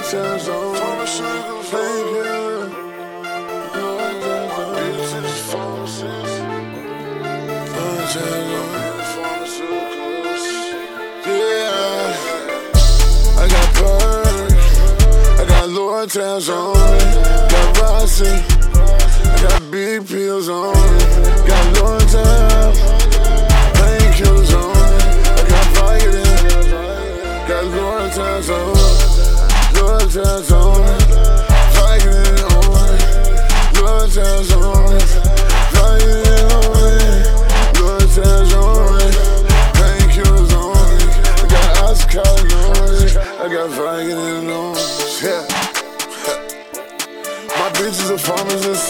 times on me. Thank you. Bitches, pharmacists. Yeah. I got perks. I got Lord Towns on me. Got Rossi. I got big pills on me. Got Lord Towns. Painkillers on me. I got Vicodin. Got Lord Towns on me. Lord Towns on me. Vicodin on me. Lord Towns on me. Vicodin on me. Lord Towns on me. Painkillers on me. I got Oxycontin on me. I got Vicodin on me. Yeah. My bitch is a pharmacist.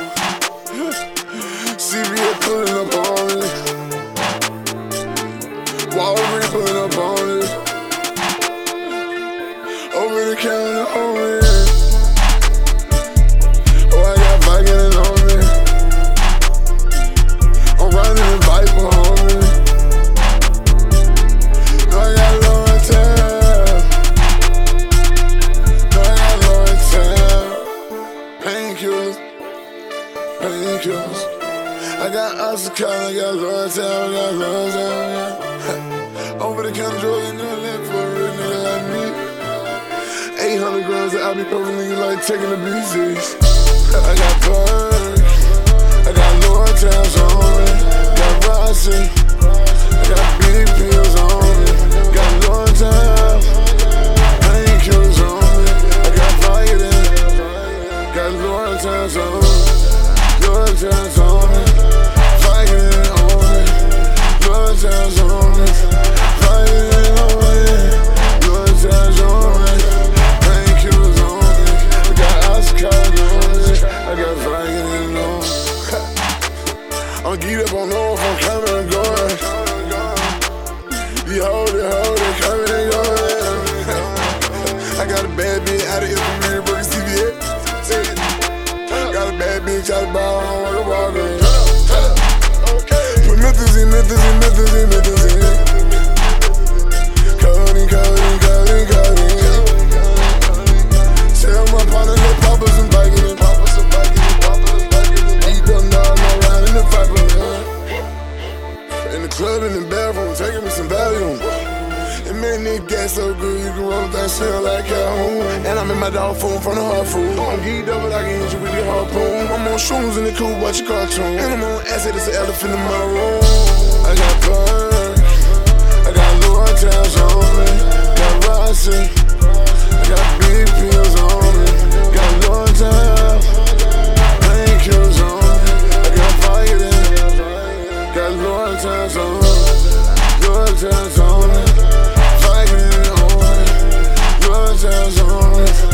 CVS pulling up on it. Walgreens pulling up on it. Over the counter on it. Oh, I got Vicodin on me. I'm riding in Viper on me. No, I got Lord Towns. No, I got Lord Towns. Painkillers. Painkillers. I got Oxycontin, I got Lord Towns, I got Lord Towns, yeah. Over the counter drugs, you know that for a real nigga like me. 800 grams of ibuprofen, nigga like taking the BCs. I got perks, I got Lord Towns on me. Got Rossi, I got big pills on me. Got Lord Towns, painkillers on me. I got Vicodin, got Lord Towns on me. Lord Towns on me. Vicodin on me. Lord Towns on me. Vicodin on me. Lord Towns on me. Painkillers on me. I got Oxycontin on me. I got Vicodin on me. I'm geeked up on North, I'm coming and going. You hold it, coming and going. I got a bad bitch out of Instagram, working CVS. Got a bad bitch out of ball, I don't wanna walk in. Put Methazine. Codeine. Tell my partner, let Papa some Vicodin. Eat them dog, I'm around in the Viper, man. In the club, in the bathroom, taking me some Valium. It made nigga gas so good, you can roll that shit like Calhoun. And I'm in my dog phone from the hard food. I'm geeked up, but I can hit you with the harpoon. I'm on shrooms in the cool, watch your cartoon. And I'm on acid, it's an elephant in my room. I got perks, I got Lord Towns on me. Got Rossi, I got big pills on me. Got Lord Towns, painkillers on me. I got Vicodin, got Lord Towns on me. Lord Towns on me. Vicodin on me. Lord Towns on me.